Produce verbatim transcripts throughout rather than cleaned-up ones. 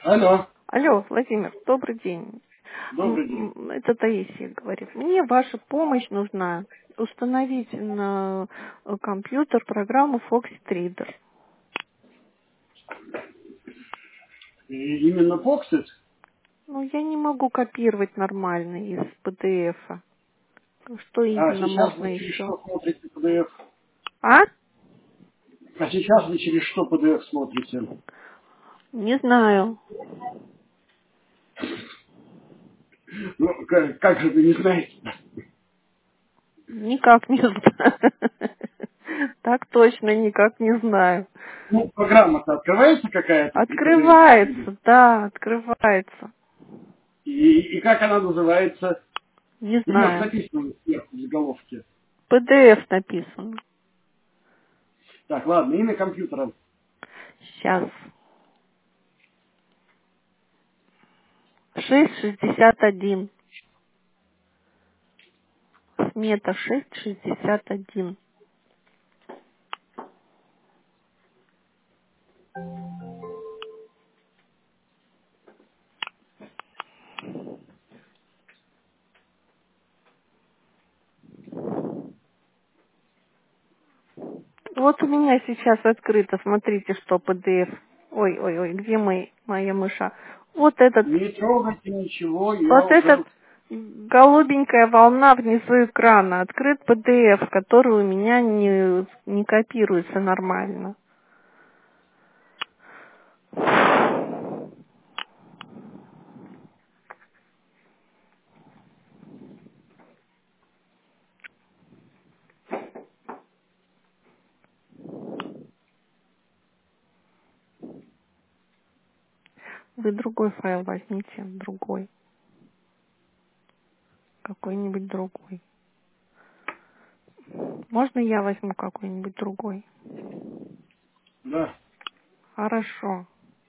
Алло, Алло, Владимир, добрый день. добрый день. М, м, Это Таисия говорит. Мне ваша помощь нужна. Установить на э, компьютер программу Foxit Reader. И именно Foxit? Ну, я не могу копировать нормально из пи ди эф. Что А именно сейчас можно вы через еще? что смотрите пи ди эф? А? А сейчас вы через что пи ди эф смотрите? Не знаю. Ну, как, как же вы не знаете? Никак не знаю. Так точно никак не знаю. Ну, программа-то открывается какая-то при пи ди эф? Открывается, да, открывается. И, и как она называется? Не У нее знаю. написано сверху в заголовке. пи ди эф написано. Так, ладно, имя компьютера. Сейчас. шесть шестьдесят один. Смета шесть шестьдесят один. Вот у меня сейчас открыто. Смотрите, что пи ди эф. Ой, ой, ой, где мой, моя мыша? Вот этот, Не трогайте ничего, я вот этот уже... голубенькая волна внизу экрана. Открыт пи ди эф, который у меня не, не копируется нормально. Вы другой файл возьмите, другой. Какой-нибудь другой. Можно я возьму какой-нибудь другой? Да. Хорошо.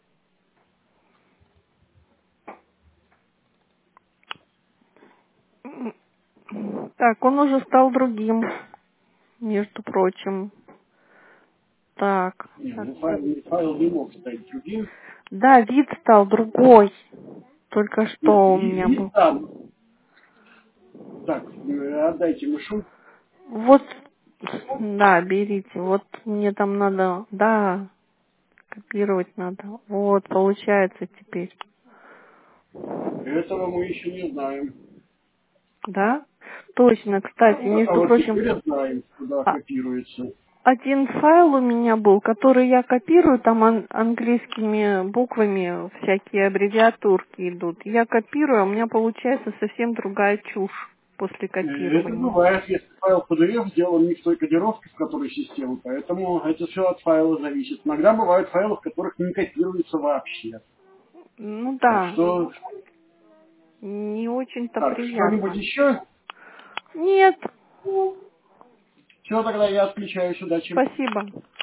Так, он уже стал другим, между прочим. Так. Не, так. ну файл, файл не мог стать другим. Да, вид стал другой. Только Нет, что у ви- меня вид был. там. Так, э, отдайте мышу. Вот, да, берите. Вот мне там надо, да, копировать надо. Вот, получается теперь. Этого мы еще не знаем. Да? Точно, кстати, А между вот прочим, теперь знаем, куда а- копируется. один файл у меня был, который я копирую, там ан- английскими буквами всякие аббревиатурки идут. Я копирую, а у меня получается совсем другая чушь после Э, Это копирования. бывает, если файл пи ди эф сделан не в той кодировке, в которой система, поэтому это все от файла зависит. Иногда бывают файлы, в которых не копируется вообще. Ну Так да, что, не очень-то так, что-нибудь приятно. еще? Нет, Все, тогда я отключаюсь, удачи. спасибо.